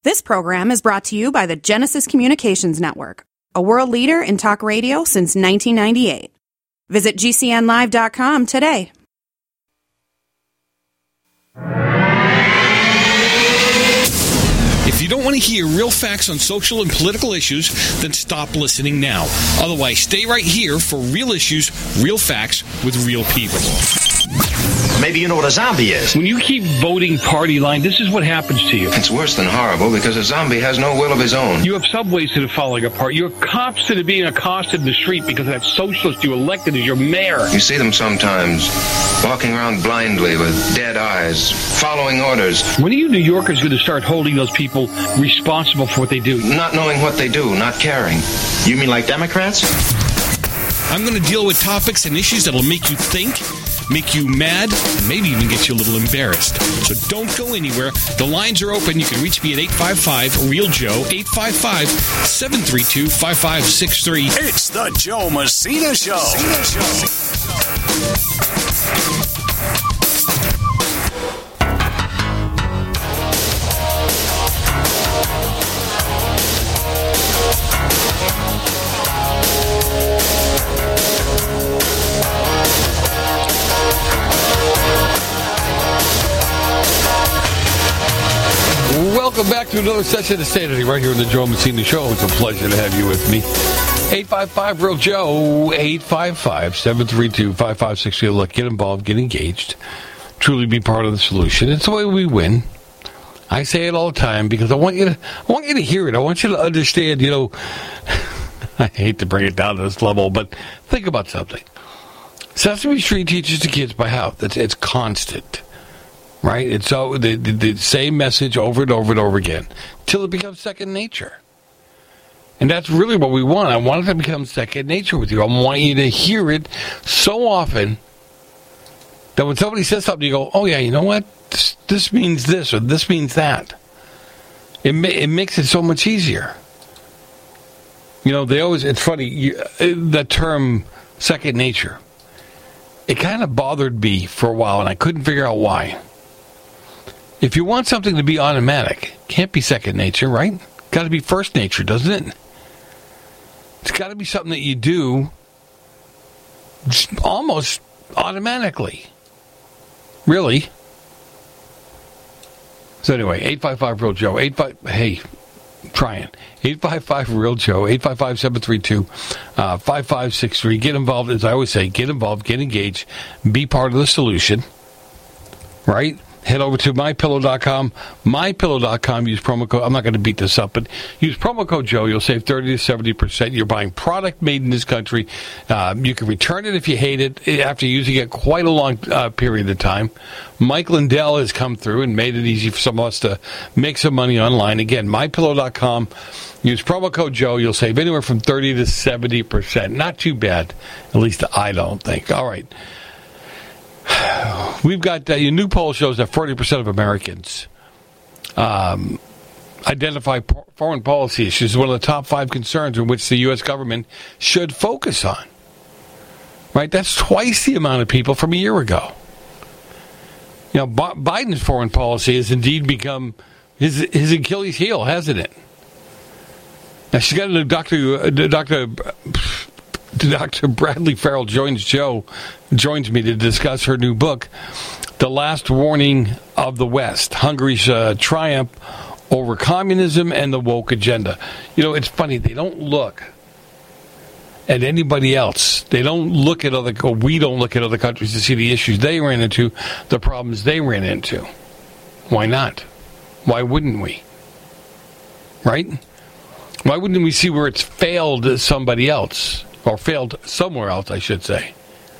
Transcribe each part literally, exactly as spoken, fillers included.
This program is brought to you by the Genesis Communications Network, a world leader in talk radio since nineteen ninety-eight. Visit G C N live dot com today. If you don't want to hear real facts on social and political issues, then stop listening now. Otherwise, stay right here for real issues, real facts with real people. Maybe you know what a zombie is. When you keep voting party line, this is what happens to you. It's worse than horrible because a zombie has no will of his own. You have subways that are falling apart. You have cops that are being accosted in the street because of that socialist you elected as your mayor. You see them sometimes walking around blindly with dead eyes, following orders. When are you New Yorkers going to start holding those people responsible for what they do? Not knowing what they do, not caring. You mean like Democrats? I'm going to deal with topics and issues that'll make you think, make you mad, and maybe even get you a little embarrassed. So don't go anywhere. The lines are open. You can reach me at eight five five, REAL Joe, eight five five, seven three two, five five six three. It's the Joe Messina Show. Messina Show. Welcome back to another session of Sanity right here on the Joe Messina Show. It's a pleasure to have you with me. eight five five, REAL Joe, eight five five, seven three two, five five six three. Look, get involved, get engaged, truly be part of the solution. It's the way we win. I say it all the time because I want you to, I want you to hear it. I want you to understand, you know, I hate to bring it down to this level, but think about something. Sesame Street teaches the kids by how? It's, it's constant. Right? It's so the, the, the same message over and over and over again till it becomes second nature. And that's really what we want. I want it to become second nature with you. I want you to hear it so often that when somebody says something, you go, oh, yeah, you know what? This, this means this or this means that. It, it makes it so much easier. You know, they always, it's funny, you, the term second nature, it kind of bothered me for a while, and I couldn't figure out why. If you want something to be automatic, can't be second nature, right? Got to be first nature, doesn't it? It's got to be something that you do almost automatically. Really? So anyway, eight five five, REAL Joe. eight five Hey, trying. eight five five, REAL Joe. eight five five, seven three two, five five six three. Get involved. As I always say, get involved, get engaged, be part of the solution. Right? Head over to my pillow dot com. my pillow dot com. Use promo code. I'm not going to beat this up, but use promo code Joe. You'll save thirty to seventy percent. You're buying product made in this country. Uh, you can return it if you hate it after using it quite a long uh, period of time. Mike Lindell has come through and made it easy for some of us to make some money online. Again, my pillow dot com. Use promo code Joe. You'll save anywhere from thirty to seventy percent. Not too bad. At least I don't think. All right. We've got uh, your new poll shows that forty percent of Americans um, identify po- foreign policy issues as one of the top five concerns in which the U S government should focus on. Right? That's twice the amount of people from a year ago. You know, B- Biden's foreign policy has indeed become his, his Achilles heel, hasn't it? Now, she's got a Doctor Uh, Doctor Doctor Bradley Farrell joins Joe, joins me to discuss her new book, The Last Warning of the West, Hungary's uh, Triumph Over Communism and the Woke Agenda. You know, it's funny, they don't look at anybody else. They don't look at other, or we don't look at other countries to see the issues they ran into, the problems they ran into. Why not? Why wouldn't we? Right? Why wouldn't we see where it's failed somebody else? Or failed somewhere else, I should say.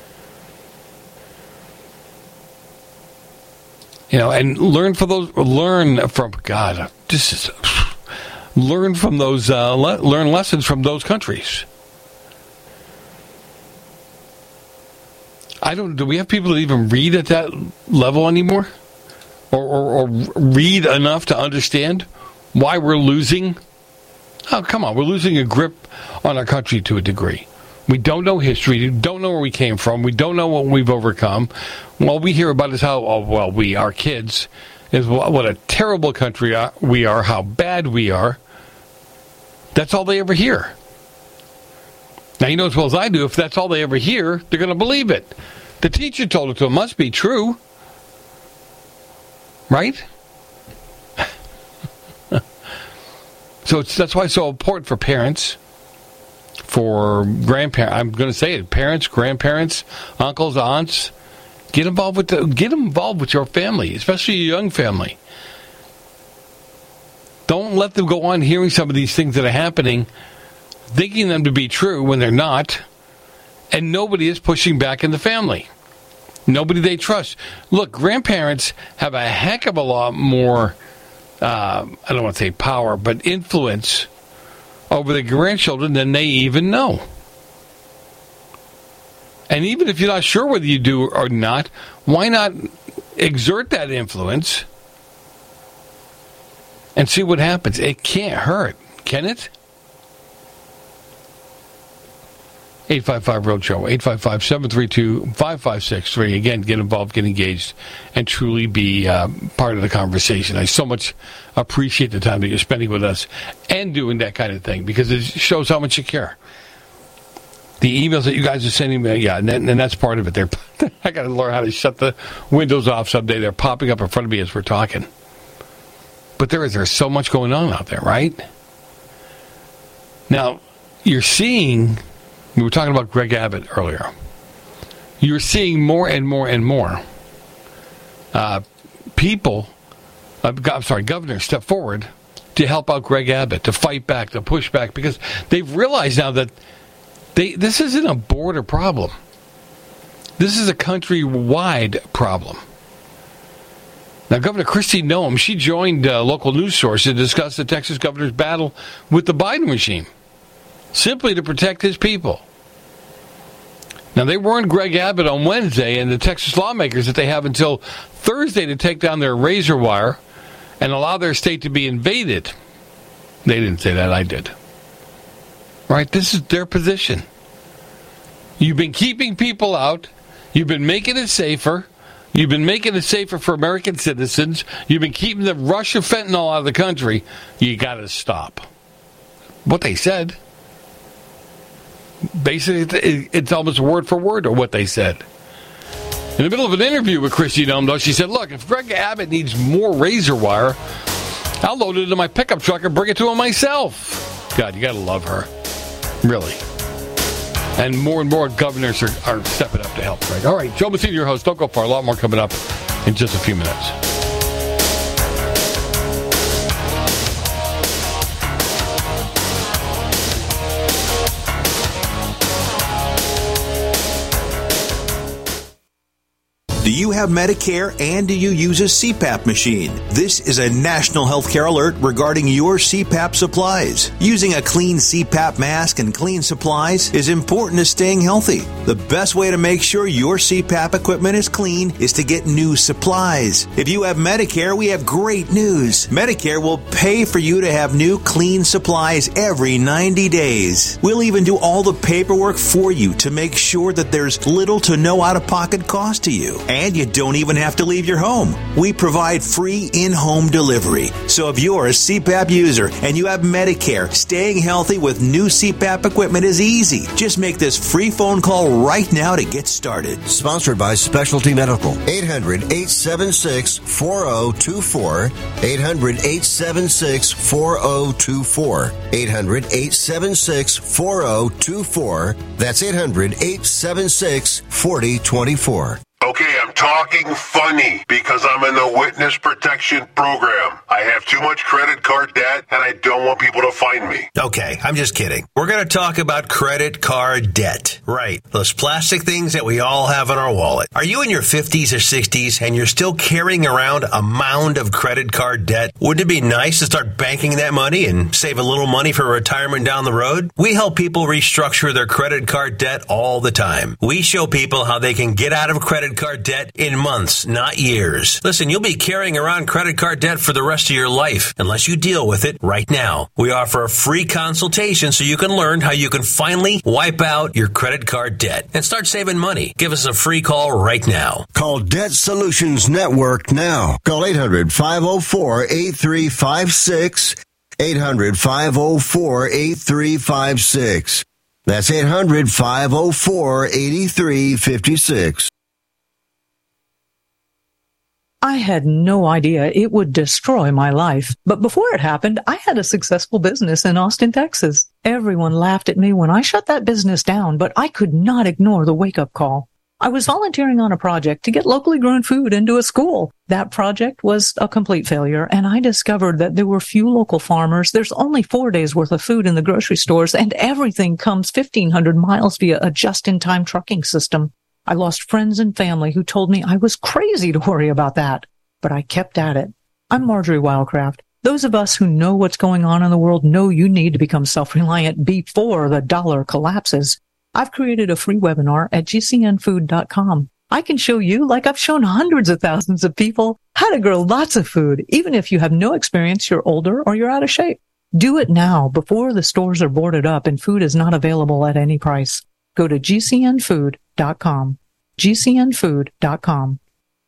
You know, and learn from those. Learn from God. This is learn from those. Uh, le- learn lessons from those countries. I don't. Do we have people that even read at that level anymore, or, or, or read enough to understand why we're losing? Oh, come on, we're losing a grip on our country to a degree. We don't know history. We don't know where we came from. We don't know what we've overcome. All we hear about is how, oh, well, we, our kids, is what, what a terrible country we are, how bad we are. That's all they ever hear. Now, you know as well as I do, if that's all they ever hear, they're going to believe it. The teacher told it to them. Must be true. Right? So it's, that's why it's so important for parents, for grandparents. I'm going to say it. Parents, grandparents, uncles, aunts. Get involved with the, get involved with your family, especially your young family. Don't let them go on hearing some of these things that are happening, thinking them to be true when they're not, and nobody is pushing back in the family. Nobody they trust. Look, grandparents have a heck of a lot more, uh, I don't want to say power, but influence over the grandchildren than they even know. And even if you're not sure whether you do or not, why not exert that influence and see what happens? It can't hurt, can it? eight five five, R E A L J O E, eight five five, seven three two, five five six three. Again, get involved, get engaged, and truly be uh, part of the conversation. I so much appreciate the time that you're spending with us and doing that kind of thing, because it shows how much you care. The emails that you guys are sending me, yeah, and, that, and that's part of it. They're, I got to learn how to shut the windows off someday. They're popping up in front of me as we're talking. But there is there's so much going on out there, right? Now, you're seeing, we were talking about Greg Abbott earlier. You're seeing more and more and more uh, people, uh, I'm sorry, governors step forward to help out Greg Abbott, to fight back, to push back, because they've realized now that They, this isn't a border problem. This is a country-wide problem. Now, Governor Kristi Noem, she joined uh, local news sources to discuss the Texas governor's battle with the Biden regime, simply to protect his people. Now, they warned Greg Abbott on Wednesday and the Texas lawmakers that they have until Thursday to take down their razor wire and allow their state to be invaded. They didn't say that, I did. Right, this is their position. You've been keeping people out. You've been making it safer. You've been making it safer for American citizens. You've been keeping the rush of fentanyl out of the country. You got to stop. What they said. Basically, it's almost word for word of what they said. In the middle of an interview with Kristi Noem, though, she said, look, if Greg Abbott needs more razor wire, I'll load it into my pickup truck and bring it to him myself. God, you got to love her. Really. And more and more governors are, are stepping up to help, Greg. All right, Joe Messina, your host. Don't go far. A lot more coming up in just a few minutes. Do you have Medicare and do you use a C PAP machine? This is a national healthcare alert regarding your C PAP supplies. Using a clean C PAP mask and clean supplies is important to staying healthy. The best way to make sure your C PAP equipment is clean is to get new supplies. If you have Medicare, we have great news. Medicare will pay for you to have new clean supplies every ninety days. We'll even do all the paperwork for you to make sure that there's little to no out-of-pocket cost to you. And you don't even have to leave your home. We provide free in-home delivery. So if you're a C PAP user and you have Medicare, staying healthy with new C PAP equipment is easy. Just make this free phone call right now to get started. Sponsored by Specialty Medical. eight hundred, eight seven six, four zero two four. eight hundred, eight seven six, four zero two four. eight hundred, eight seven six, four zero two four. That's eight hundred, eight seven six, four zero two four. Okay, I'm talking funny because I'm in the witness protection program. I have too much credit card debt and I don't want people to find me. Okay, I'm just kidding. We're going to talk about credit card debt. Right, those plastic things that we all have in our wallet. Are you in your fifties or sixties and you're still carrying around a mound of credit card debt? Wouldn't it be nice to start banking that money and save a little money for retirement down the road? We help people restructure their credit card debt all the time. We show people how they can get out of credit credit card debt in months, not years. Listen, you'll be carrying around credit card debt for the rest of your life unless you deal with it right now. We offer a free consultation so you can learn how you can finally wipe out your credit card debt and start saving money. Give us a free call right now. Call Debt Solutions Network now. Call eight hundred, five oh four, eight three five six. eight hundred, five oh four, eight three five six. That's eight hundred, five oh four, eight three five six. I had no idea it would destroy my life. But before it happened, I had a successful business in Austin, Texas. Everyone laughed at me when I shut that business down, but I could not ignore the wake-up call. I was volunteering on a project to get locally grown food into a school. That project was a complete failure, and I discovered that there were few local farmers. There's only four days worth of food in the grocery stores, and everything comes fifteen hundred miles via a just-in-time trucking system. I lost friends and family who told me I was crazy to worry about that, but I kept at it. I'm Marjorie Wildcraft. Those of us who know what's going on in the world know you need to become self-reliant before the dollar collapses. I've created a free webinar at G C N food dot com. I can show you, like I've shown hundreds of thousands of people, how to grow lots of food, even if you have no experience, you're older, or you're out of shape. Do it now before the stores are boarded up and food is not available at any price. Go to G C N food dot com. G C N food dot com.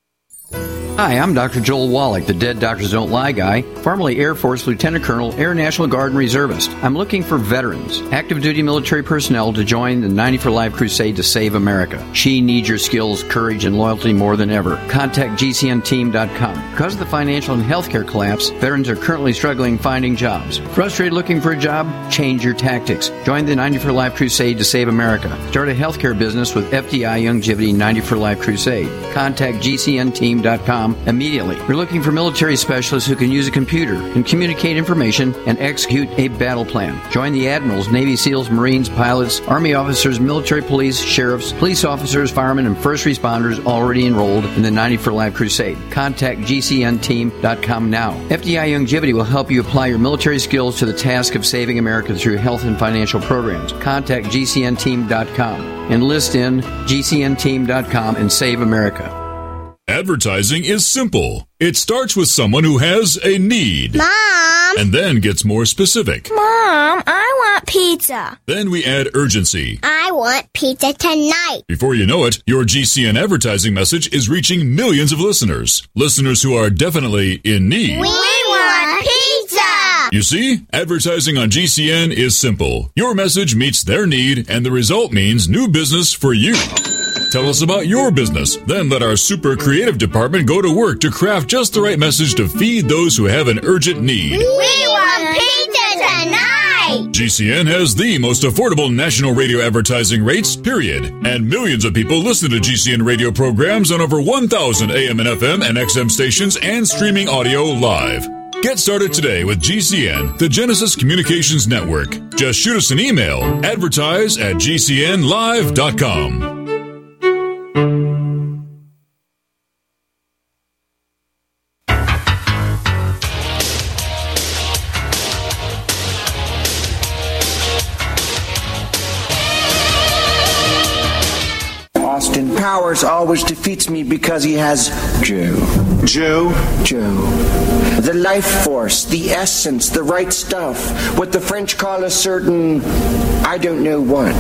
Hi, I'm Doctor Joel Wallach, the Dead Doctors Don't Lie guy, formerly Air Force Lieutenant Colonel, Air National Guard and Reservist. I'm looking for veterans, active duty military personnel to join the ninety for Life crusade to save America. She needs your skills, courage, and loyalty more than ever. Contact G C N team dot com. Because of the financial and healthcare collapse, veterans are currently struggling finding jobs. Frustrated looking for a job? Change your tactics. Join the ninety for Life crusade to save America. Start a healthcare business with F D I Youngevity ninety for Life crusade. Contact G C N team dot com immediately. We're looking for military specialists who can use a computer and communicate information and execute a battle plan. Join the admirals, Navy SEALs, Marines, pilots, Army officers, military police, sheriffs, police officers, firemen, and first responders already enrolled in the ninety for Life crusade. Contact G C N team dot com now. F D I Youngevity will help you apply your military skills to the task of saving America through health and financial programs. Contact G C N team dot com. Enlist in G C N team dot com and save America. Advertising is simple. It starts with someone who has a need. Mom! And then gets more specific. Mom, I want pizza. Then we add urgency. I want pizza tonight. Before you know it, your G C N advertising message is reaching millions of listeners. Listeners who are definitely in need. We want pizza! You see, advertising on G C N is simple. Your message meets their need, and the result means new business for you. Tell us about your business. Then let our super creative department go to work to craft just the right message to feed those who have an urgent need. We want pizza tonight! G C N has the most affordable national radio advertising rates, period. And millions of people listen to G C N radio programs on over one thousand A M and F M and X M stations and streaming audio live. Get started today with G C N, the Genesis Communications Network. Just shoot us an email, advertise at G C N live dot com. Austin Powers always defeats me because he has Joe. Joe? Joe. The life force, the essence, the right stuff. What the French call a certain, I don't know what.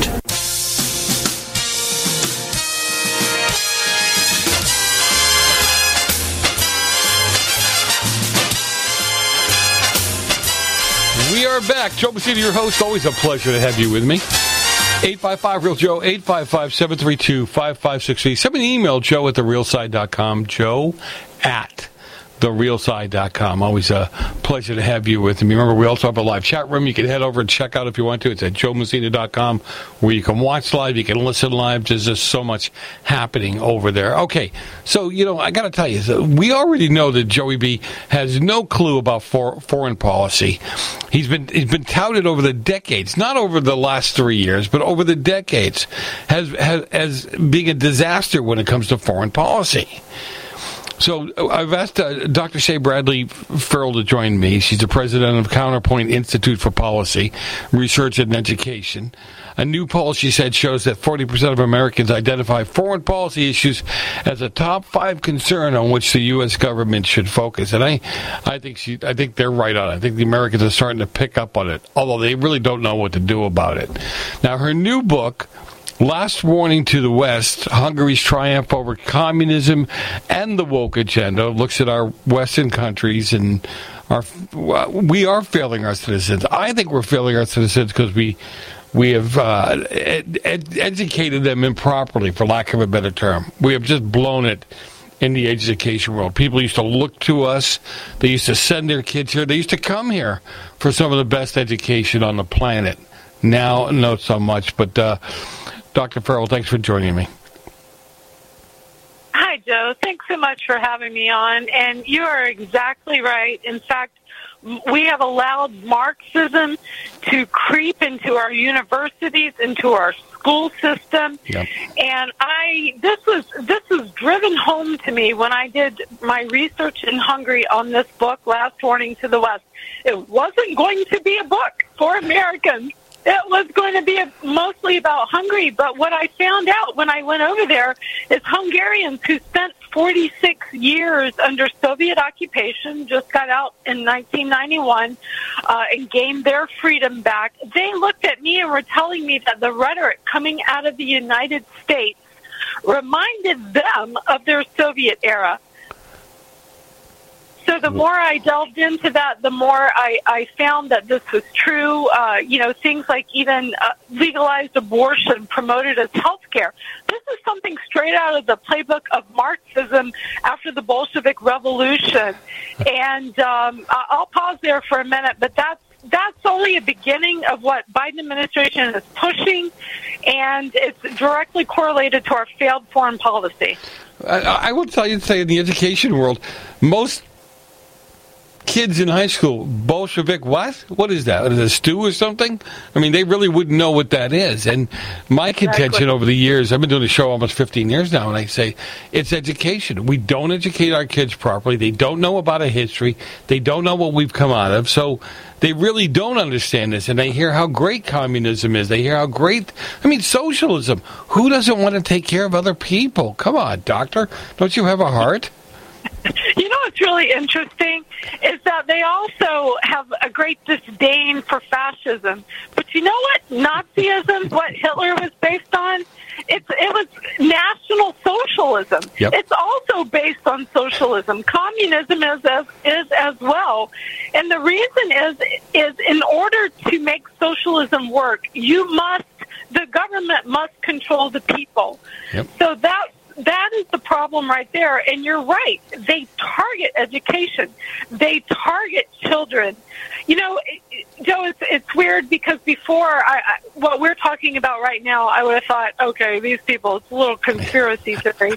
We are back. Joe Messina, your host. Always a pleasure to have you with me. eight five five real Joe, eight five five, seven three two, five five six three. Send me an email, joe at the real side dot com, joe at the real side dot com. Always a pleasure to have you with me. Remember, we also have a live chat room. You can head over and check out if you want to. It's at joe messina dot com, where you can watch live, you can listen live. There's just so much happening over there. Okay, so, you know, I got to tell you, so we already know that Joey B has no clue about for, foreign policy. He's been he's been touted over the decades, not over the last three years, but over the decades, as, as, as being a disaster when it comes to foreign policy. So I've asked uh, Doctor Shea Bradley Farrell to join me. She's the president of Counterpoint Institute for Policy, Research and Education. A new poll, she said, shows that forty percent of Americans identify foreign policy issues as a top five concern on which the U S government should focus. And I, I think she, I think they're right on it. I think the Americans are starting to pick up on it, although they really don't know what to do about it. Now, her new book, Last Warning to the West, Hungary's Triumph Over Communism and the Woke Agenda, looks at our Western countries and our, we are failing our citizens. I think we're failing our citizens because we we have uh, ed- ed- educated them improperly, for lack of a better term. We have just blown it in the education world. People used to look to us. They used to send their kids here. They used to come here for some of the best education on the planet. Now, not so much, but... Uh, Doctor Farrell, thanks for joining me. Hi, Joe. Thanks so much for having me on. And you are exactly right. In fact, we have allowed Marxism to creep into our universities, into our school system. Yep. And I this was this was driven home to me when I did my research in Hungary on this book, Last Warning to the West. It wasn't going to be a book for Americans. It was going to be a, mostly about Hungary, but what I found out when I went over there is Hungarians who spent forty-six years under Soviet occupation, just got out in nineteen ninety-one, uh, and gained their freedom back. They looked at me and were telling me that the rhetoric coming out of the United States reminded them of their Soviet era. So the more I delved into that, the more I, I found that this was true. Uh, you know, things like even uh, legalized abortion promoted as health care. This is something straight out of the playbook of Marxism after the Bolshevik Revolution. And um, I'll pause there for a minute, but that's that's only a beginning of what Biden administration is pushing, and it's directly correlated to our failed foreign policy. I, I will tell you, say in the education world, most kids in high school, Bolshevik, what? What is that? Is it a stew or something? I mean, they really wouldn't know what that is. And my contention exactly. over the years, I've been doing the show almost fifteen years now, and I say it's education. We don't educate our kids properly. They don't know about a history. They don't know what we've come out of. So they really don't understand this. And they hear how great communism is. They hear how great, I mean, socialism. Who doesn't want to take care of other people? Come on, doctor. Don't you have a heart? You know what's really interesting is that they also have a great disdain for fascism. But you know what? Nazism, what Hitler was based on, it's, it was National Socialism. Yep. It's also based on socialism. Communism is as, is as well. And the reason is, is in order to make socialism work, you must, the government must control the people. Yep. So that That is the problem right there, and you're right. They target education. They target children. You know, Joe, it's, it's weird because before I, I, what we're talking about right now, I would have thought, okay, these people, it's a little conspiracy theory.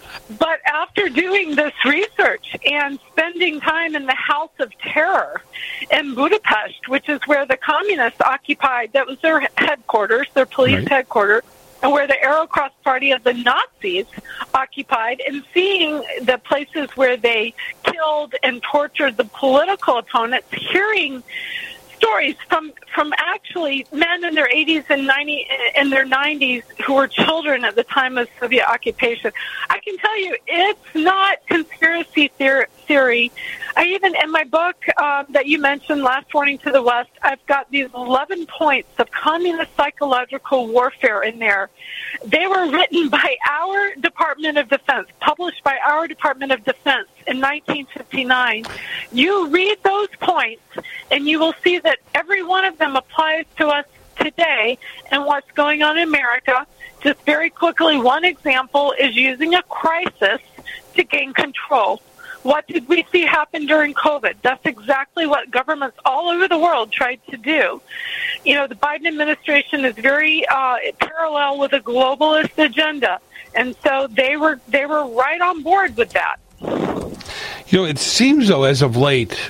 But after doing this research and spending time in the House of Terror in Budapest, which is where the communists occupied, that was their headquarters, their police right. headquarters, and where the Aerocross Party of the Nazis occupied, and seeing the places where they killed and tortured the political opponents, hearing stories from from actually men in their eighties and ninety in their nineties who were children at the time of Soviet occupation. I can tell you, it's not conspiracy theory. I even, in my book uh, that you mentioned, Last Warning to the West, I've got these eleven points of communist psychological warfare in there. They were written by our Department of Defense, published by our Department of Defense in nineteen fifty-nine. You read those points, and you will see that every one of them applies to us today and what's going on in America. Just very quickly, one example is using a crisis to gain control. What did we see happen during COVID? That's exactly what governments all over the world tried to do. You know, the Biden administration is very uh, parallel with a globalist agenda, and so they were they were right on board with that. You know, it seems, though, as of late,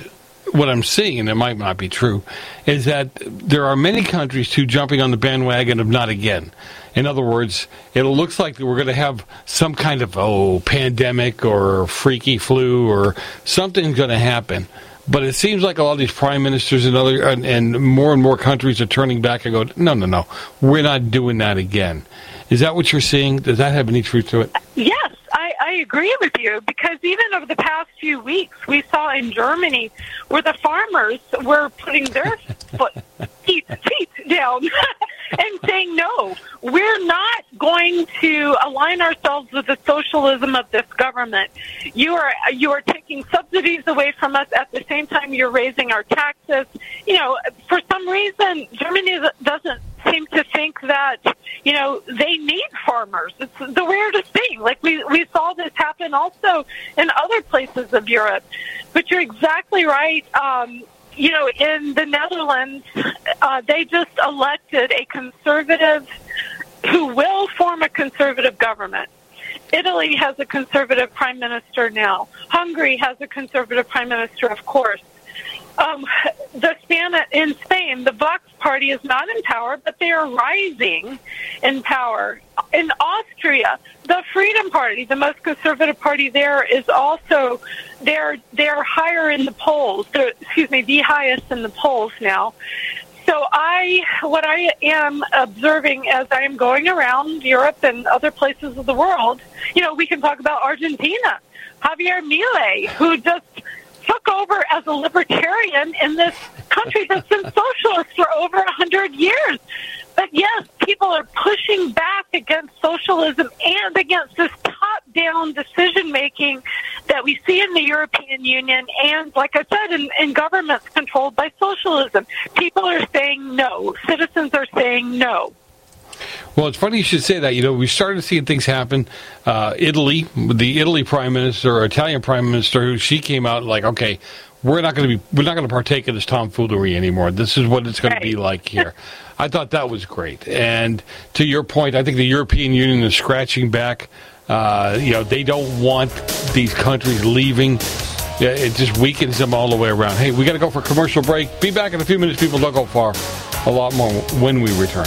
what I'm seeing, and it might not be true, is that there are many countries, too, jumping on the bandwagon of not again. In other words, it looks like we're going to have some kind of, oh, pandemic or freaky flu or something's going to happen. But it seems like a lot of these prime ministers and other and, and more and more countries are turning back and go, no, no, no, we're not doing that again. Is that what you're seeing? Does that have any truth to it? Yes, I, I agree with you, because even over the past few weeks, we saw in Germany where the farmers were putting their foot, feet, feet down and saying, no, we're not going to align ourselves with the socialism of this government. You are you are taking subsidies away from us. At the same time, you're raising our taxes. You know, for some reason, Germany doesn't seem to think that, you know, they need farmers. It's the weirdest thing. Like, we, we saw this happen also in other places of Europe. But you're exactly right. Um, you know, in the Netherlands, uh, they just elected a conservative who will form a conservative government. Italy has a conservative prime minister now. Hungary has a conservative prime minister, of course. Um, the Span in Spain, the Vox party is not in power, but they are rising in power. In Austria, the Freedom Party, the most conservative party there, is also they're they're higher in the polls. They're, excuse me, the highest in the polls now. So I, what I am observing as I am going around Europe and other places of the world, you know, we can talk about Argentina, Javier Milei, who just took over as a libertarian in this country that's been socialist for over a hundred years. But yes, people are pushing back against socialism and against this top-down decision-making that we see in the European Union and, like I said, in, in governments controlled by socialism. People are saying no. Citizens are saying no. Well, it's funny you should say that. You know, we started seeing things happen. Uh, Italy, the Italy prime minister, or Italian prime minister, who she came out like, okay, we're not going to be, we're not going to partake in this tomfoolery anymore. This is what it's going to be like here. I thought that was great. And to your point, I think the European Union is scratching back. Uh, you know, they don't want these countries leaving. It just weakens them all the way around. Hey, we got to go for a commercial break. Be back in a few minutes. People, don't go far. A lot more when we return.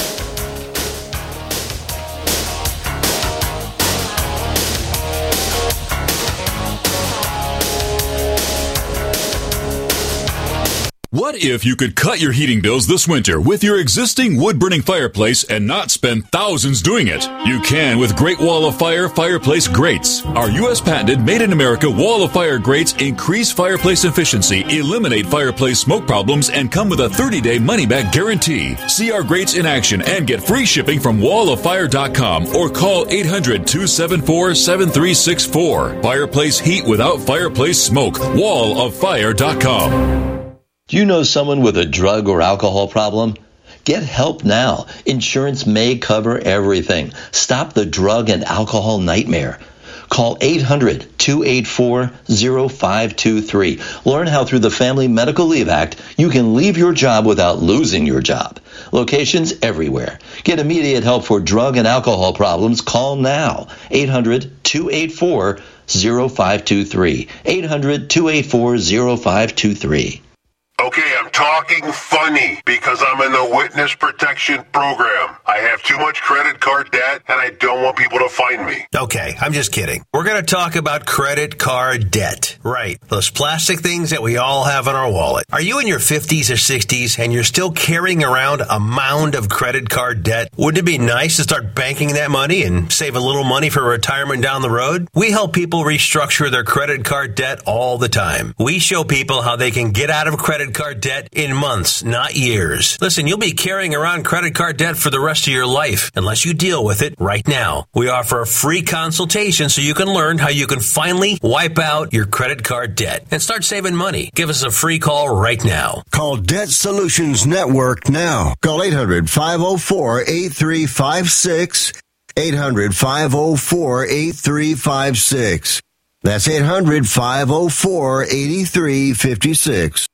What if you could cut your heating bills this winter with your existing wood-burning fireplace and not spend thousands doing it? You can with Great Wall of Fire fireplace grates. Our U S patented made-in-America Wall of Fire grates increase fireplace efficiency, eliminate fireplace smoke problems, and come with a thirty-day money-back guarantee. See our grates in action and get free shipping from wall of fire dot com or call eight hundred, two seven four, seven three six four. Fireplace heat without fireplace smoke. wall of fire dot com. Do you know someone with a drug or alcohol problem? Get help now. Insurance may cover everything. Stop the drug and alcohol nightmare. Call eight hundred, two eight four, zero five two three. Learn how through the Family Medical Leave Act you can leave your job without losing your job. Locations everywhere. Get immediate help for drug and alcohol problems. Call now. eight hundred, two eight four, zero five two three. eight hundred, two eight four, zero five two three. Okay, I'm talking funny because I'm in the witness protection program. I have too much credit card debt and I don't want people to find me. Okay, I'm just kidding. We're going to talk about credit card debt. Right. Those plastic things that we all have in our wallet. Are you in your fifties or sixties and you're still carrying around a mound of credit card debt? Wouldn't it be nice to start banking that money and save a little money for retirement down the road? We help people restructure their credit card debt all the time. We show people how they can get out of credit card debt in months, not years. Listen, you'll be carrying around credit card debt for the rest of your life unless you deal with it right now. We offer a free consultation so you can learn how you can finally wipe out your credit card debt and start saving money. Give us a free call right now. Call Debt Solutions Network now. Call eight hundred, five oh four, eight three five six. eight hundred, five oh four, eight three five six. That's eight hundred, five oh four, eight three five six.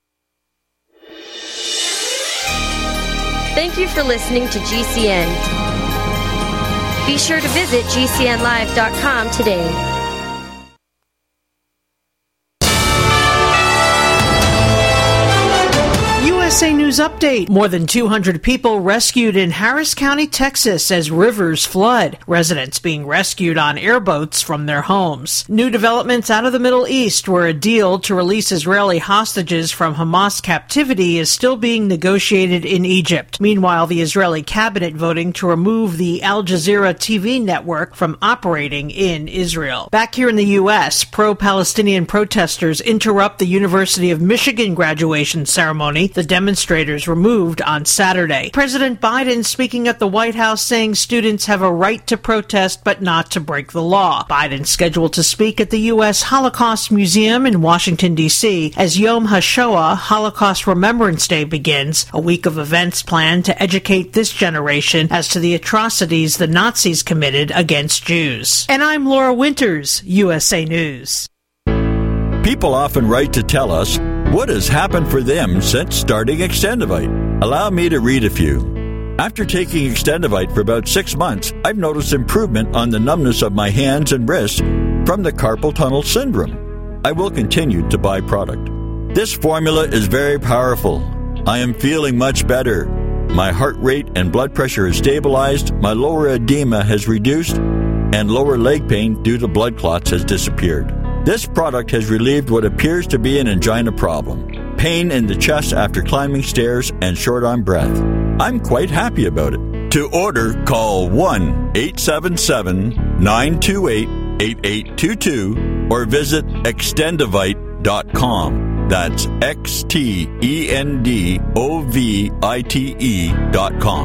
Thank you for listening to G C N. Be sure to visit G C N live dot com today. S A News Update. More than two hundred people rescued in Harris County, Texas as rivers flood. Residents being rescued on airboats from their homes. New developments out of the Middle East, where a deal to release Israeli hostages from Hamas captivity is still being negotiated in Egypt. Meanwhile, the Israeli cabinet voting to remove the Al Jazeera T V network from operating in Israel. Back here in the U S, pro-Palestinian protesters interrupt the University of Michigan graduation ceremony. The demonstrators were moved on Saturday. President Biden speaking at the White House saying students have a right to protest but not to break the law. Biden scheduled to speak at the U S Holocaust Museum in Washington, D C as Yom HaShoah, Holocaust Remembrance Day, begins, a week of events planned to educate this generation as to the atrocities the Nazis committed against Jews. And I'm Laura Winters, U S A News. People often write to tell us what has happened for them since starting Extendivite. Allow me to read a few. After taking Extendivite for about six months, I've noticed improvement on the numbness of my hands and wrists from the carpal tunnel syndrome. I will continue to buy product. This formula is very powerful. I am feeling much better. My heart rate and blood pressure is stabilized, my lower edema has reduced, and lower leg pain due to blood clots has disappeared. This product has relieved what appears to be an angina problem, pain in the chest after climbing stairs, and short on breath. I'm quite happy about it. To order, call one eight seven seven, nine two eight, eight eight two two or visit extendivite dot com. That's X T E N D O V I T E dot com.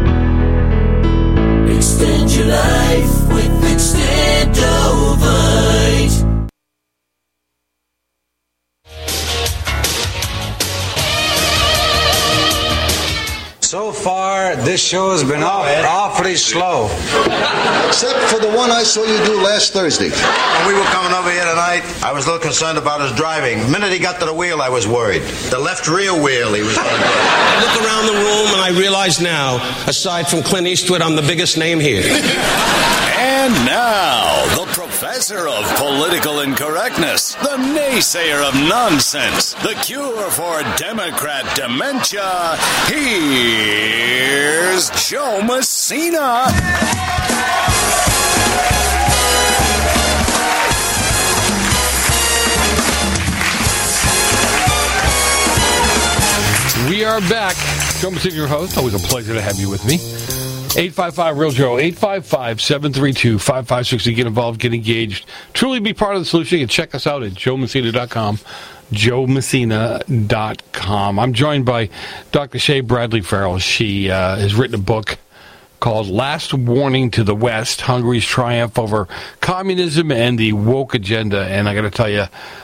Extend your life with Extendovite. So far, this show has been off, awfully slow. Except for the one I saw you do last Thursday. When we were coming over here tonight, I was a little concerned about his driving. The minute he got to the wheel, I was worried. The left rear wheel, he was on. I look around the room and I realize now, aside from Clint Eastwood, I'm the biggest name here. And now, the professor of political incorrectness, the naysayer of nonsense, the cure for Democrat dementia, here's Joe Messina. We are back. Joe Messina, your host. Always a pleasure to have you with me. eight five five, real Joe, eight five five, seven three two, five five six zero. Get involved, get engaged. Truly be part of the solution. You can check us out at joe messina dot com. joe messina dot com. I'm joined by Doctor Shea Bradley Farrell. She uh, has written a book called Last Warning to the West, Hungary's Triumph Over Communism and the Woke Agenda. And I got to tell you,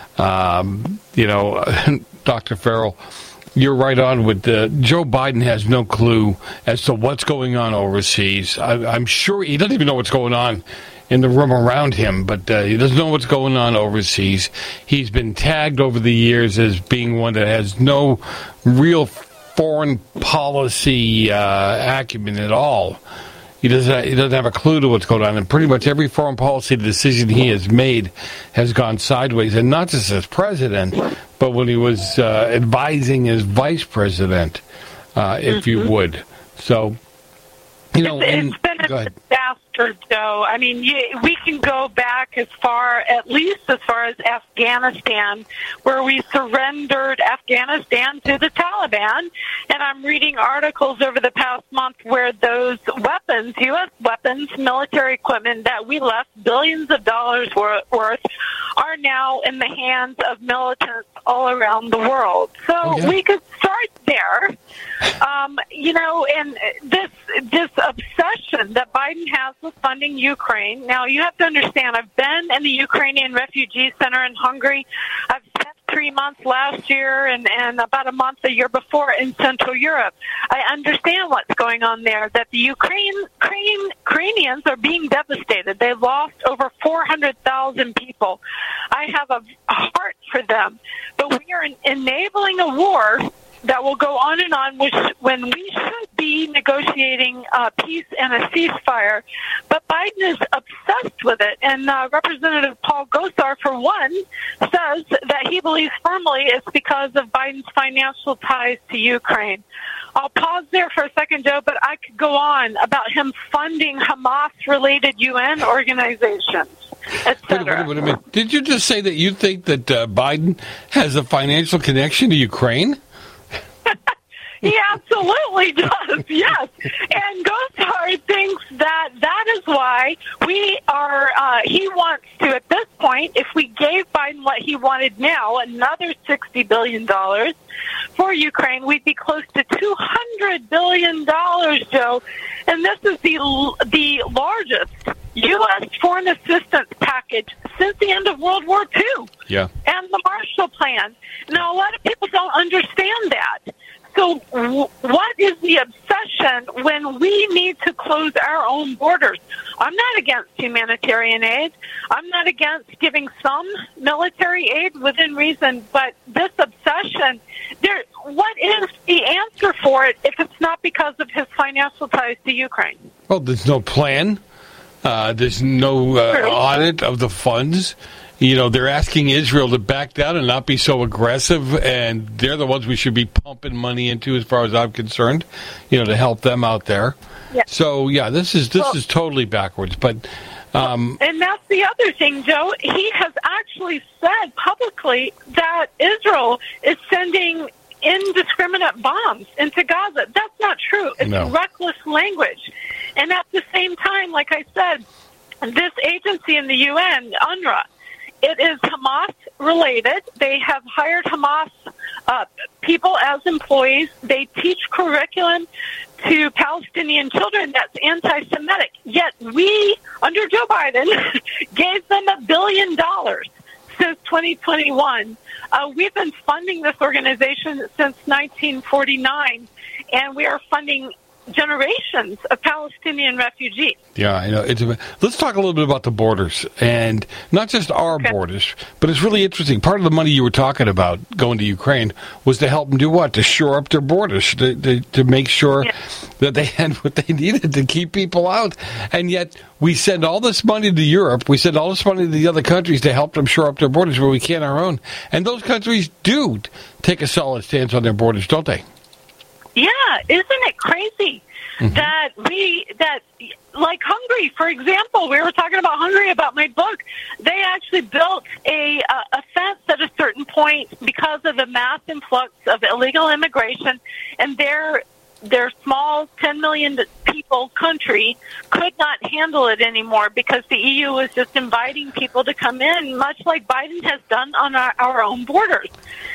um, you know, Doctor Farrell, you're right on with uh, Joe Biden has no clue as to what's going on overseas. I, I'm sure he doesn't even know what's going on in the room around him, but uh, he doesn't know what's going on overseas. He's been tagged over the years as being one that has no real foreign policy uh, acumen at all. He doesn't, he doesn't have a clue to what's going on, and pretty much every foreign policy decision he has made has gone sideways, and not just as president, but when he was uh, advising as vice president, uh, if mm-hmm. you would. So, you know, it's, and, it's been a go ahead. disaster, Joe. I mean, you, we can go back as far, at least as far as Afghanistan, where we surrendered Afghanistan to the Taliban. And I'm reading articles over the past month where those weapons, U S weapons, military equipment that we left billions of dollars worth, are now in the hands of militants all around the world. So oh, yeah. we could start there. Um, you know, and this this obsession that Biden has with funding Ukraine. Now, you have to understand, I've been in the Ukrainian Refugee Center in Hungary. I've spent three months last year and, and about a month the year before in Central Europe. I understand what's going on there, that the Ukraine, Ukraine, Ukrainians are being devastated. They lost over four hundred thousand people. I have a heart for them. But we are enabling a war that will go on and on, which, when we should be be negotiating uh, peace and a ceasefire, but Biden is obsessed with it. And uh, Representative Paul Gosar, for one, says that he believes firmly it's because of Biden's financial ties to Ukraine. I'll pause there for a second, Joe, but I could go on about him funding Hamas-related U N organizations, et cetera. Wait, wait, wait a minute. Did you just say that you think that uh, Biden has a financial connection to Ukraine? He absolutely does, yes. And Gosar thinks that that is why we are, uh, he wants to, at this point, if we gave Biden what he wanted now, another sixty billion dollars for Ukraine, we'd be close to two hundred billion dollars, Joe. And this is the the largest U S foreign assistance package since the end of World War Two. Yeah. And the Marshall Plan. Now, a lot of people don't understand that. So w- what is the obsession when we need to close our own borders? I'm not against humanitarian aid. I'm not against giving some military aid within reason, but this obsession, there, what is the answer for it if it's not because of his financial ties to Ukraine? Well, there's no plan. Uh, there's no uh, audit of the funds. You know, they're asking Israel to back down and not be so aggressive, and they're the ones we should be pumping money into, as far as I'm concerned, you know, to help them out there. Yeah. So, yeah, this is this well, is totally backwards. But um, and that's the other thing, Joe. He has actually said publicly that Israel is sending indiscriminate bombs into Gaza. That's not true. It's no. reckless language. And at the same time, like I said, this agency in the U N, UNRWA, it is Hamas-related. They have hired Hamas uh, people as employees. They teach curriculum to Palestinian children that's anti-Semitic. Yet we, under Joe Biden, gave them a billion dollars since twenty twenty-one. Uh, we've been funding this organization since nineteen forty-nine, and we are funding generations of Palestinian refugees. Yeah, I know. It's a, let's talk a little bit about the borders, and not just our okay. borders, but it's really interesting. Part of the money you were talking about going to Ukraine was to help them do what? To shore up their borders, to, to, to make sure yeah. that they had what they needed to keep people out. And yet we send all this money to Europe, we send all this money to the other countries to help them shore up their borders where we can't our own. And those countries do take a solid stance on their borders, don't they? Yeah, isn't it crazy mm-hmm. that we, that, like Hungary, for example, we were talking about Hungary, about my book, they actually built a, uh, a fence at a certain point because of the mass influx of illegal immigration, and their, their small ten million people country could not handle it anymore because the E U was just inviting people to come in, much like Biden has done on our, our own borders.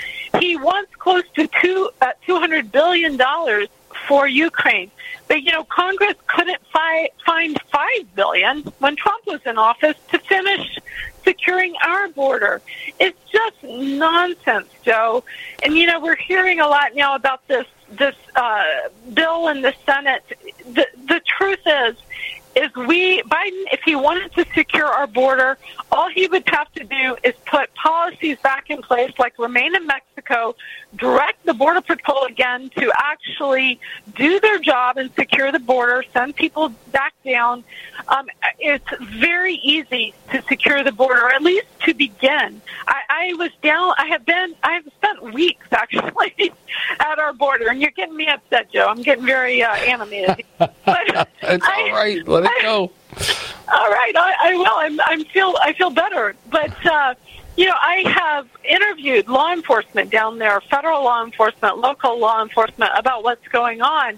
He wants close to two uh, two hundred billion dollars for Ukraine, but you know Congress couldn't fi- find five billion when Trump was in office to finish securing our border. It's just nonsense, Joe. And you know we're hearing a lot now about this this uh, bill in the Senate. The the truth is. Is we, Biden, if he wanted to secure our border, all he would have to do is put policies back in place like remain in Mexico, direct the Border Patrol again to actually do their job and secure the border, send people back down. Um, it's very easy to secure the border, at least to begin. I, I was down, I have been, I have spent weeks actually at our border, and you're getting me upset, Joe. I'm getting very uh, animated. But it's I, all right. Let it go. All right, I, I will. I'm, I'm feel. I feel better. But uh, you know, I have interviewed law enforcement down there, federal law enforcement, local law enforcement, about what's going on,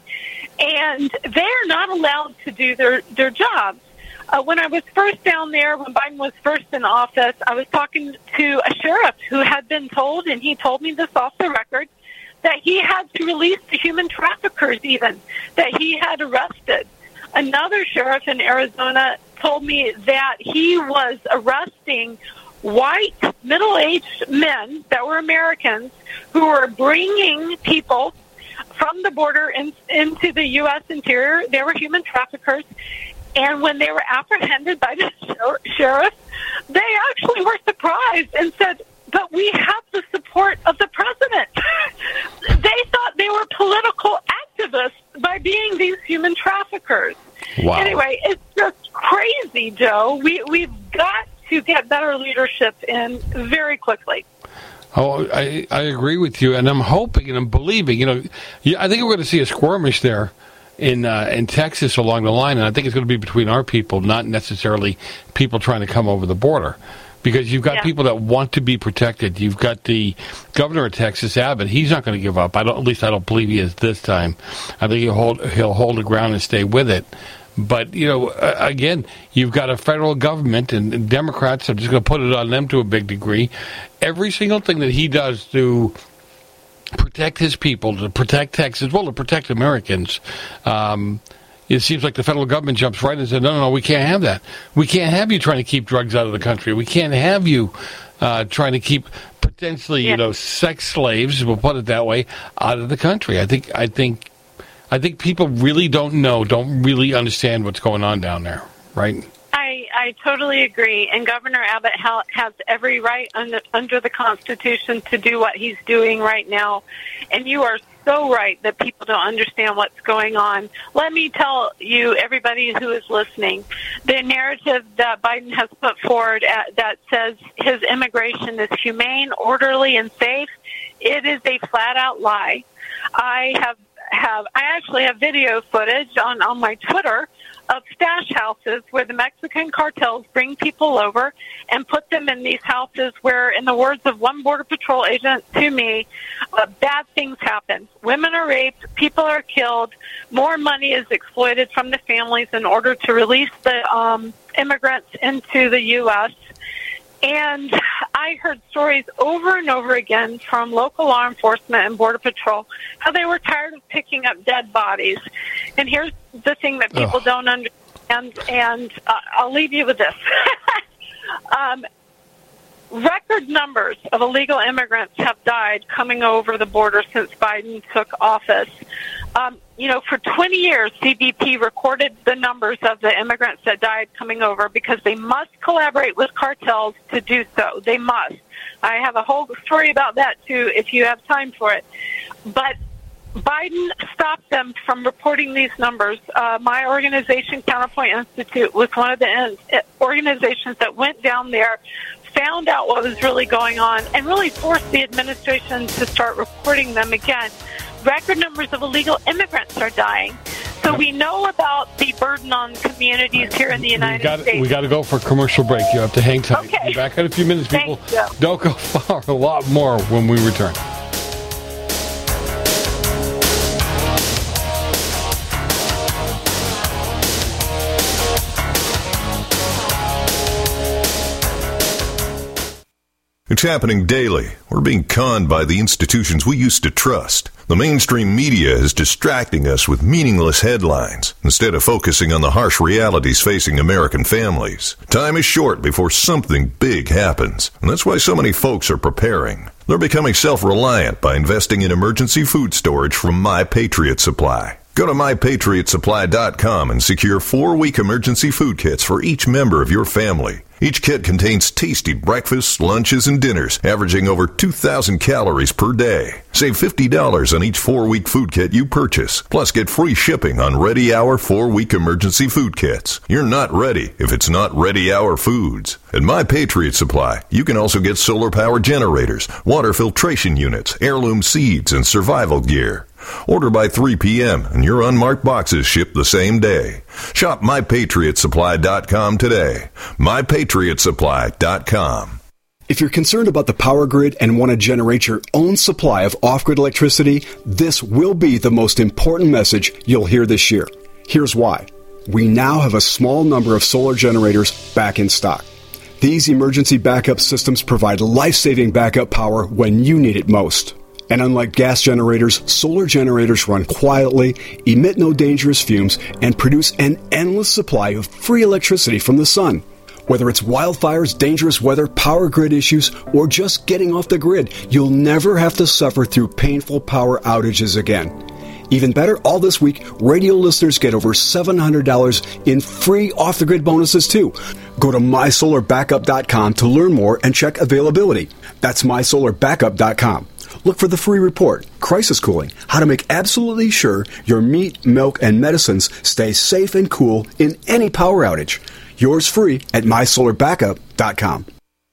and they're not allowed to do their their jobs. Uh, when I was first down there, when Biden was first in office, I was talking to a sheriff who had been told, and he told me this off the record, that he had to release the human traffickers, even that he had arrested. Another sheriff in Arizona told me that he was arresting white, middle-aged men that were Americans who were bringing people from the border in, into the U S interior. They were human traffickers. And when they were apprehended by the sheriff, they actually were surprised and said, but we have the support of the president. They thought they were political activists by being these human traffickers. Wow. Anyway, it's just crazy, Joe. We, we've got to get better leadership in very quickly. Oh, I, I agree with you, and I'm hoping and I'm believing. You know, I think we're going to see a skirmish there in uh, in Texas along the line, and I think it's going to be between our people, not necessarily people trying to come over the border. Because you've got yeah. people that want to be protected. You've got the governor of Texas, Abbott. He's not going to give up. I don't. At least I don't believe he is this time. I think he'll hold he'll hold the ground and stay with it. But, you know, again, you've got a federal government, and, and Democrats are just going to put it on them to a big degree. Every single thing that he does to protect his people, to protect Texas, well, to protect Americans, um, it seems like the federal government jumps right in and says, no, no, no, we can't have that. We can't have you trying to keep drugs out of the country. We can't have you uh, trying to keep potentially, yeah. you know, sex slaves, we'll put it that way, out of the country. I think, I think, I think people really don't know, don't really understand what's going on down there, right? I, I totally agree. And Governor Abbott ha- has every right under, under the Constitution to do what he's doing right now. And you are so right that people don't understand what's going on. Let me tell you, everybody who is listening, the narrative that Biden has put forward at, that says his immigration is humane, orderly, and safe, it is a flat-out lie. I have have I actually have video footage on, on my Twitter of stash houses where the Mexican cartels bring people over and put them in these houses where, in the words of one Border Patrol agent to me, uh, bad things happen. Women are raped, people are killed, more money is exploited from the families in order to release the um, immigrants into the U S And I heard stories over and over again from local law enforcement and Border Patrol how they were tired of picking up dead bodies. And here's the thing that people oh. don't understand, and uh, I'll leave you with this. um, record numbers of illegal immigrants have died coming over the border since Biden took office. Um, you know, for twenty years, C B P recorded the numbers of the immigrants that died coming over because they must collaborate with cartels to do so. They must. I have a whole story about that, too, if you have time for it. But Biden stopped them from reporting these numbers. Uh, my organization, Counterpoint Institute, was one of the organizations that went down there, found out what was really going on, and really forced the administration to start reporting them again. Record numbers of illegal immigrants are dying. So we know about the burden on communities here in the United we gotta, States. We got to go for a commercial break. You have to hang tight. Okay. Be back in a few minutes, people. Thanks, Don't go far. A lot more when we return. It's happening daily. We're being conned by the institutions we used to trust. The mainstream media is distracting us with meaningless headlines instead of focusing on the harsh realities facing American families. Time is short before something big happens, and that's why so many folks are preparing. They're becoming self-reliant by investing in emergency food storage from My Patriot Supply. Go to my patriot supply dot com and secure four-week emergency food kits for each member of your family. Each kit contains tasty breakfasts, lunches, and dinners, averaging over two thousand calories per day. Save fifty dollars on each four-week food kit you purchase, plus get free shipping on Ready Hour four-week emergency food kits. You're not ready if it's not Ready Hour Foods. At My Patriot Supply, you can also get solar-powered generators, water filtration units, heirloom seeds, and survival gear. Order by three p.m. and your unmarked boxes ship the same day. Shop my patriot supply dot com today. my patriot supply dot com. If you're concerned about the power grid and want to generate your own supply of off-grid electricity, this will be the most important message you'll hear this year. Here's why. We now have a small number of solar generators back in stock. These emergency backup systems provide life-saving backup power when you need it most. And unlike gas generators, solar generators run quietly, emit no dangerous fumes, and produce an endless supply of free electricity from the sun. Whether it's wildfires, dangerous weather, power grid issues, or just getting off the grid, you'll never have to suffer through painful power outages again. Even better, all this week, radio listeners get over seven hundred dollars in free off-the-grid bonuses, too. Go to my solar backup dot com to learn more and check availability. That's my solar backup dot com. Look for the free report, Crisis Cooling, how to make absolutely sure your meat, milk, and medicines stay safe and cool in any power outage. Yours free at my solar backup dot com.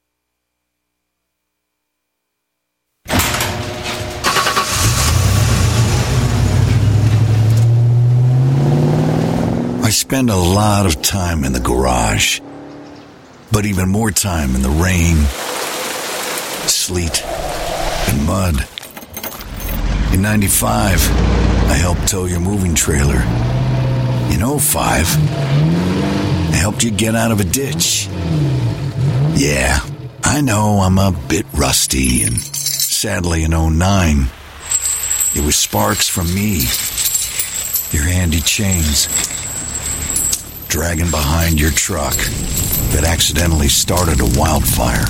I spend a lot of time in the garage, but even more time in the rain, sleet, and mud. In ninety-five, I helped tow your moving trailer. In oh five, I helped you get out of a ditch. Yeah, I know I'm a bit rusty, and sadly in oh nine, it was sparks from me, your handy chains, dragging behind your truck that accidentally started a wildfire.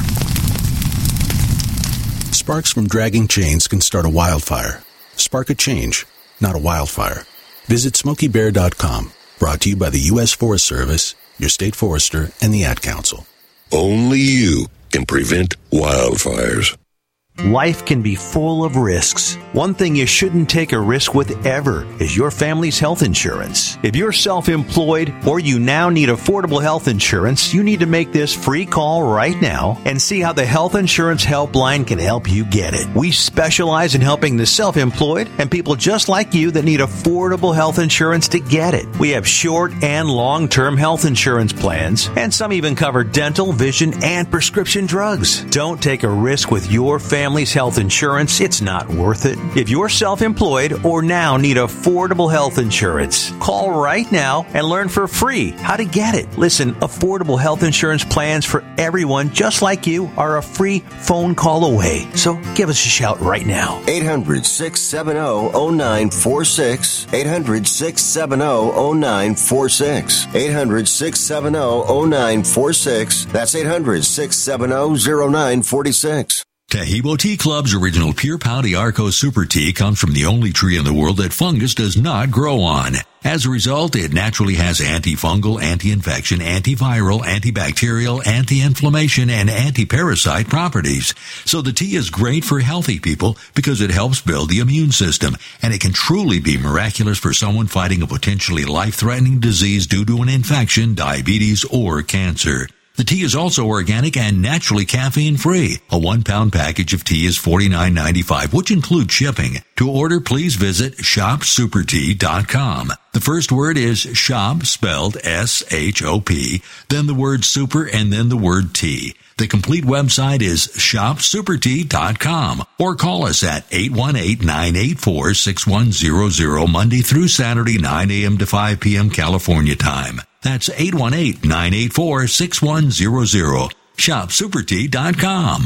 Sparks from dragging chains can start a wildfire. Spark a change, not a wildfire. Visit Smokey Bear dot com. Brought to you by the U S Forest Service, your state forester, and the Ad Council. Only you can prevent wildfires. Life can be full of risks. One thing you shouldn't take a risk with ever is your family's health insurance. If you're self-employed or you now need affordable health insurance, you need to make this free call right now and see how the Health Insurance Helpline can help you get it. We specialize in helping the self-employed and people just like you that need affordable health insurance to get it. We have short and long-term health insurance plans, and some even cover dental, vision, and prescription drugs. Don't take a risk with your family. Family's health insurance, it's not worth it. If you're self-employed or now need affordable health insurance, call right now and learn for free how to get it. Listen, affordable health insurance plans for everyone just like you are a free phone call away. So give us a shout right now. eight hundred, six seven zero, zero nine four six. eight hundred, six seven zero, zero nine four six. eight hundred, six seven zero, zero nine four six. That's eight hundred, six seven zero, zero nine four six. Tahibo Tea Club's original Pure Pau d'Arco Super Tea comes from the only tree in the world that fungus does not grow on. As a result, it naturally has antifungal, anti-infection, antiviral, antibacterial, anti-inflammation, and anti-parasite properties. So the tea is great for healthy people because it helps build the immune system, and it can truly be miraculous for someone fighting a potentially life-threatening disease due to an infection, diabetes, or cancer. The tea is also organic and naturally caffeine-free. A one-pound package of tea is forty-nine ninety-five, which includes shipping. To order, please visit shop super tea dot com. The first word is shop, spelled S H O P, then the word super, and then the word tea. The complete website is shop super tea dot com, or call us at eight one eight, nine eight four, six one zero zero Monday through Saturday, nine a.m. to five p.m. California time. That's eight one eight, nine eight four, six one zero zero. shop super tea dot com.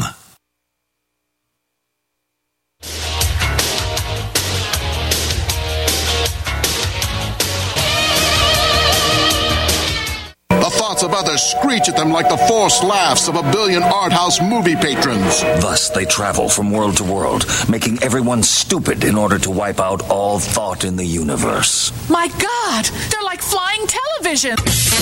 The thoughts of others screech at them like the forced laughs of a billion art house movie patrons. Thus they travel from world to world, making everyone stupid in order to wipe out all thought in the universe. My God, they're like flying television.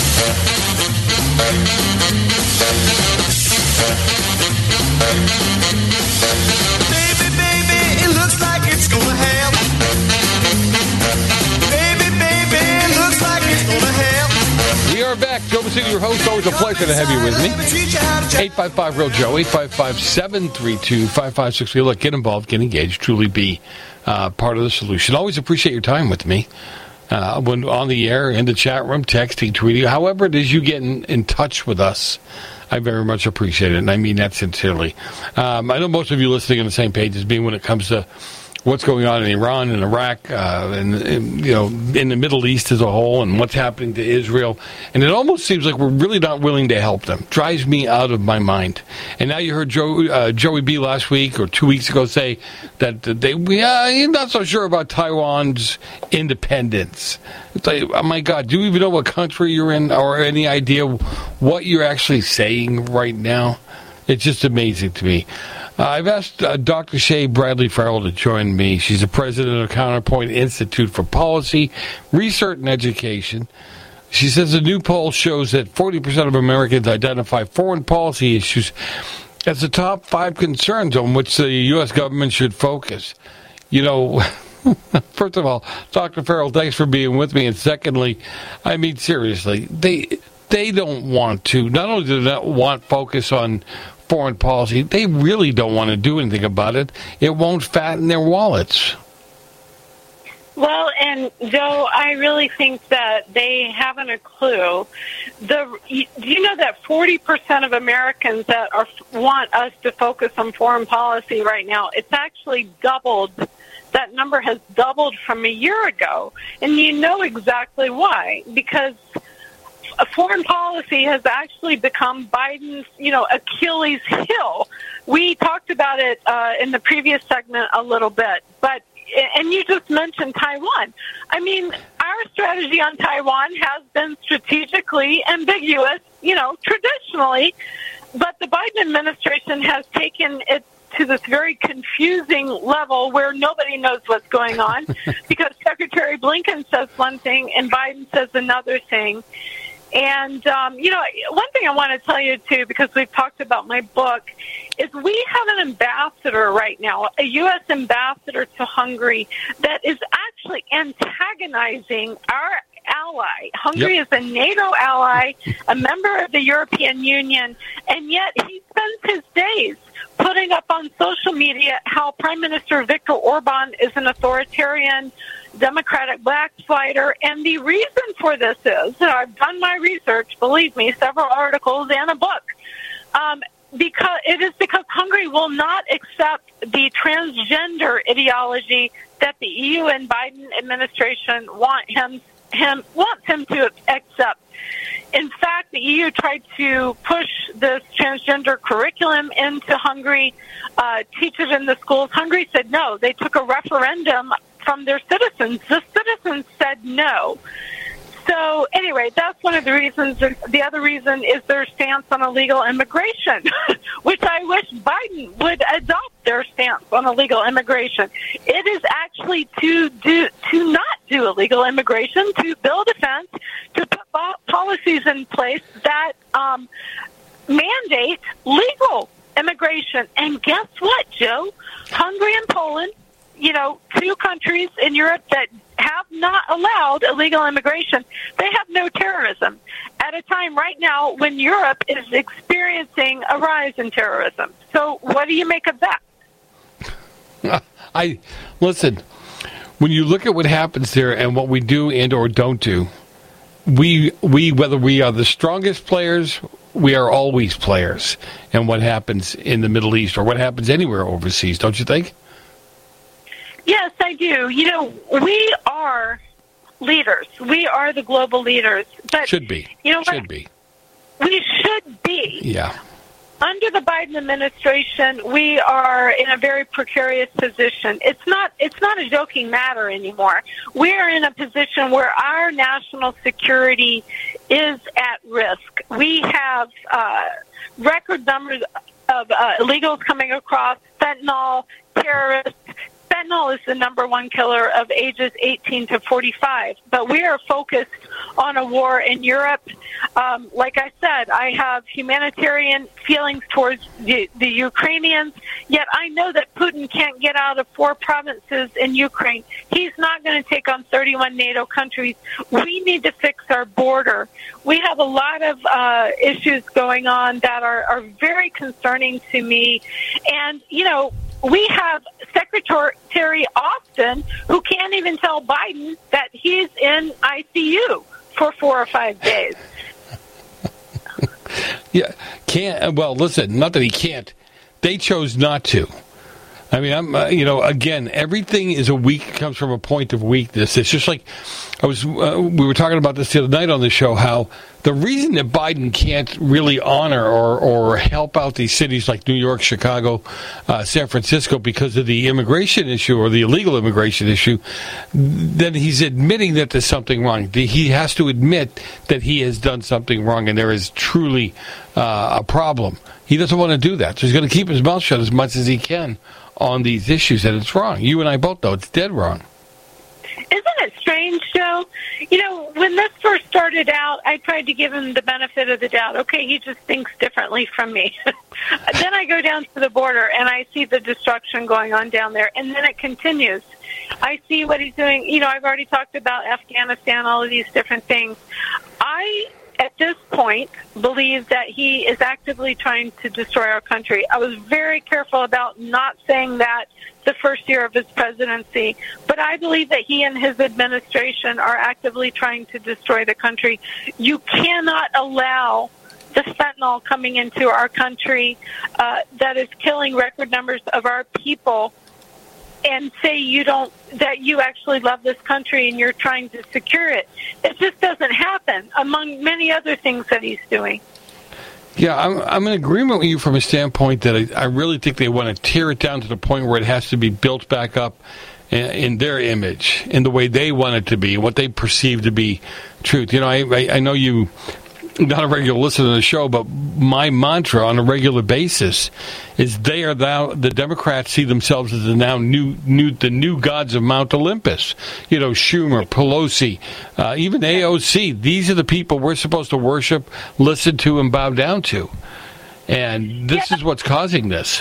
Baby, baby, it looks like it's gonna help. Baby, baby, it looks like it's gonna help. We are back. Joe Messina, your host. Always a pleasure to have you with me. eight five five, real Joe. eight five five, seven three two, five five six three. Look, get involved, get engaged, truly be uh, part of the solution. Always appreciate your time with me. Uh, when on the air, in the chat room, texting, tweeting, however it is you get in, in touch with us, I very much appreciate it, and I mean that sincerely. Um, I know most of you listening on the same page as me when it comes to what's going on in Iran and Iraq, uh, and, and you know, in the Middle East as a whole, and what's happening to Israel. And it almost seems like we're really not willing to help them. Drives me out of my mind. And now you heard Joe, uh, Joey B last week or two weeks ago say that they, yeah, he's not so sure about Taiwan's independence. It's like, oh my God, do you even know what country you're in or any idea what you're actually saying right now? It's just amazing to me. Uh, I've asked uh, Doctor Shay Bradley Farrell to join me. She's the president of Counterpoint Institute for Policy, Research, and Education. She says a new poll shows that forty percent of Americans identify foreign policy issues as the top five concerns on which the U S government should focus. You know, first of all, Doctor Farrell, thanks for being with me. And secondly, I mean, seriously, they they don't want to, not only do they not want focus on foreign policy, they really don't want to do anything about it. It won't fatten their wallets. Well, and Joe, I really think that they haven't a clue. The do you know that forty percent of Americans that are want us to focus on foreign policy right now? It's actually doubled. That number has doubled from a year ago, and you know exactly why. Because foreign policy has actually become Biden's, you know, Achilles heel. We talked about it uh, in the previous segment a little bit, but. And you just mentioned Taiwan. I mean, our strategy on Taiwan has been strategically ambiguous, you know, traditionally, but the Biden administration has taken it to this very confusing level where nobody knows what's going on because Secretary Blinken says one thing and Biden says another thing. And, um, you know, one thing I want to tell you, too, because we've talked about my book, is we have an ambassador right now, a U S ambassador to Hungary, that is actually antagonizing our ally. Hungary yep. is a NATO ally, a member of the European Union, and yet he spends his days putting up on social media how Prime Minister Viktor Orban is an authoritarian Democratic backslider. And the reason for this is, and I've done my research, believe me, several articles and a book, um, because it is because Hungary will not accept the transgender ideology that the E U and Biden administration want him him wants him to accept. In fact, the E U tried to push this transgender curriculum into Hungary, uh, teach it in the schools. Hungary said no. They took a referendum from their citizens. The citizens said no. So anyway, that's one of the reasons. The other reason is their stance on illegal immigration, which I wish Biden would adopt their stance on illegal immigration. It is actually to do to not do illegal immigration, to build a fence, to put policies in place that um, mandate legal immigration. And guess what, Joe? Hungary and Poland, you know, two countries in Europe that have not allowed illegal immigration. They have no terrorism at a time right now when Europe is experiencing a rise in terrorism. So what do you make of that? I listen, when you look at what happens there and what we do and or don't do, we we whether we are the strongest players, we are always players in what happens in the Middle East or what happens anywhere overseas, don't you think? Yes, I do. You know, we are leaders. We are the global leaders. But should be. You know what? Should be. We should be. Yeah. Under the Biden administration, we are in a very precarious position. It's not it's not a joking matter anymore. We are in a position where our national security is at risk. We have uh, record numbers of uh, illegals coming across, fentanyl, terrorists. Fentanyl is the number one killer of ages eighteen to forty-five, but we are focused on a war in Europe. Um, like I said, I have humanitarian feelings towards the, the Ukrainians, yet I know that Putin can't get out of four provinces in Ukraine. He's not going to take on thirty-one NATO countries. We need to fix our border. We have a lot of uh, issues going on that are, are very concerning to me. And, you know, we have Secretary Austin, who can't even tell Biden that he's in I C U for four or five days. Yeah, can't. Well, listen, not that he can't. They chose not to. I mean, I'm, uh, you know, again, everything is a weak comes from a point of weakness. It's just like I was. Uh, we were talking about this the other night on the show. How the reason that Biden can't really honor or or help out these cities like New York, Chicago, uh, San Francisco because of the immigration issue or the illegal immigration issue, then he's admitting that there's something wrong. He has to admit that he has done something wrong, and there is truly uh, a problem. He doesn't want to do that, so he's going to keep his mouth shut as much as he can on these issues, and it's wrong. You and I both know it's dead wrong. Isn't it what's strange, Joe? You know, when this first started out, I tried to give him the benefit of the doubt. Okay, he just thinks differently from me. Then I go down to the border, and I see the destruction going on down there, and then it continues. I see what he's doing. You know, I've already talked about Afghanistan, all of these different things. I, at this point, believe that he is actively trying to destroy our country. I was very careful about not saying that the first year of his presidency, but I believe that he and his administration are actively trying to destroy the country. You cannot allow the fentanyl coming into our country uh, that is killing record numbers of our people and say you don't, that you actually love this country and you're trying to secure it. It just doesn't happen, among many other things that he's doing. Yeah, I'm, I'm in agreement with you from a standpoint that I, I really think they want to tear it down to the point where it has to be built back up in, in their image, in the way they want it to be, what they perceive to be truth. You know, I, I, I know you, not a regular listener to the show, but my mantra on a regular basis is they are now, the Democrats see themselves as the now new, new, the new gods of Mount Olympus. You know, Schumer, Pelosi, uh, even A O C. These are the people we're supposed to worship, listen to, and bow down to. And this yeah. is what's causing this.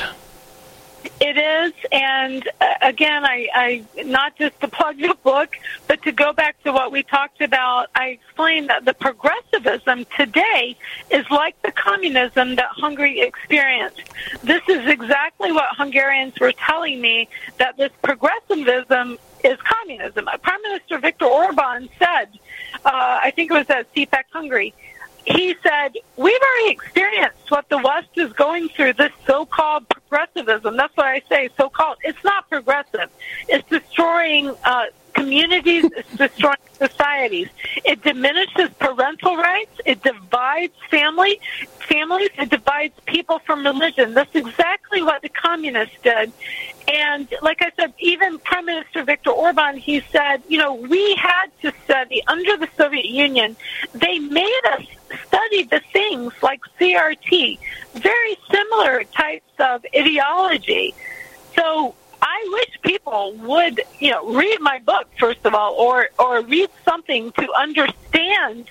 It is, and uh, again, I, I not just to plug the book, but to go back to what we talked about, I explained that the progressivism today is like the communism that Hungary experienced. This is exactly what Hungarians were telling me, that this progressivism is communism. Prime Minister Viktor Orban said, uh, I think it was at C PAC Hungary, he said, we've already experienced what the West is going through, this so-called progressivism. That's what I say, so-called. It's not progressive. It's destroying uh, communities. It's destroying societies. It diminishes parental rights. It divides family, families. It divides people from religion. That's exactly what the communists did. And like I said, even Prime Minister Viktor Orban, he said, you know, we had to study under the Soviet Union. They made us study the things like C R T, very similar types of ideology. So I wish people would, you know, read my book, first of all, or, or read something to understand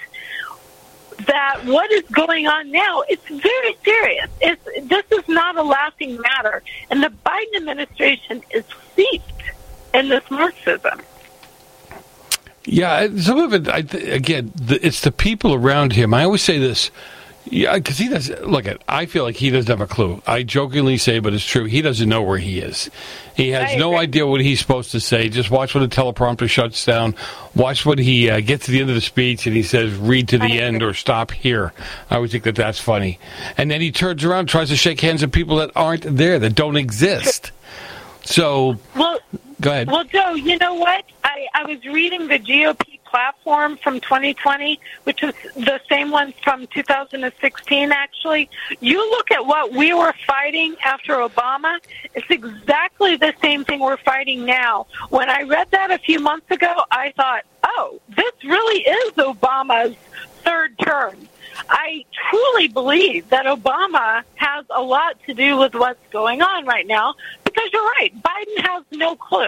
that what is going on now, it's very serious. It's, this is not a laughing matter. And the Biden administration is steeped in this Marxism. Yeah, some of it, I th- again, the, it's the people around him. I always say this, yeah, because he does. Look, at, I feel like he doesn't have a clue. I jokingly say, but it's true. He doesn't know where he is. He has no idea what he's supposed to say. Just watch when the teleprompter shuts down. Watch when he uh, gets to the end of the speech and he says, "Read to the end" or "Stop here." I always think that that's funny. And then he turns around, tries to shake hands with people that aren't there, that don't exist. So, well, go ahead. Well, Joe, you know what? I, I was reading the G O P platform from twenty twenty, which is the same one from two thousand sixteen, actually. You look at what we were fighting after Obama, it's exactly the same thing we're fighting now. When I read that a few months ago, I thought, oh, this really is Obama's third term. I truly believe that Obama has a lot to do with what's going on right now, because you're right, Biden has no clue.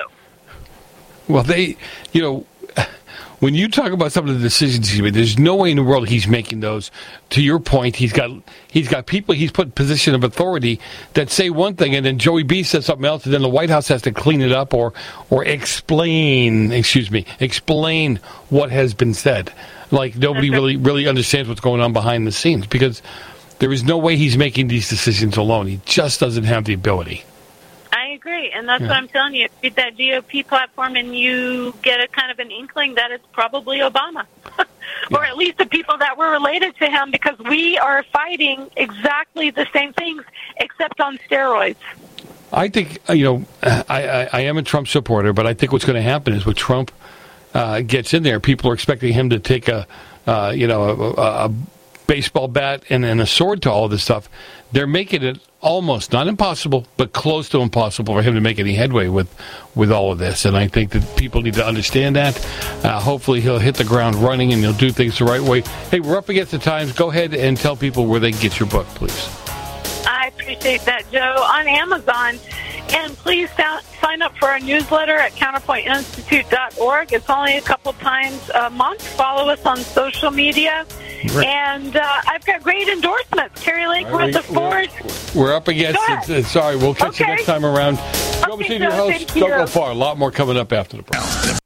Well, they, you know, when you talk about some of the decisions he's made, there's no way in the world he's making those. To your point, he's got he's got people he's put in position of authority that say one thing, and then Joey B says something else, and then the White House has to clean it up or or explain, excuse me, explain what has been said. Like nobody really really understands what's going on behind the scenes, because there is no way he's making these decisions alone. He just doesn't have the ability. I agree, and that's Yeah. what I'm telling you. Read that G O P platform, and you get a kind of an inkling that it's probably Obama, or at least the people that were related to him, because we are fighting exactly the same things, except on steroids. I think, you know, I, I, I am a Trump supporter, but I think what's going to happen is when Trump uh, gets in there, people are expecting him to take a, uh, you know, a, a baseball bat and, and a sword to all of this stuff. They're making it almost, not impossible, but close to impossible for him to make any headway with, with all of this. And I think that people need to understand that. Uh, hopefully he'll hit the ground running and he'll do things the right way. Hey, we're up against the times. Go ahead and tell people where they can get your book, please. I appreciate that, Joe. On Amazon, And please sign up for our newsletter at counterpoint institute dot org. It's only a couple times a month. Follow us on social media. Right. And uh, I've got great endorsements. Terry Lake, Right, with the Ford. We're, we're up against it. Uh, Sorry, we'll catch Okay. you next time around. Joe Okay, Messina, Joe, your host. thank you. Don't go far. A lot more coming up after the break.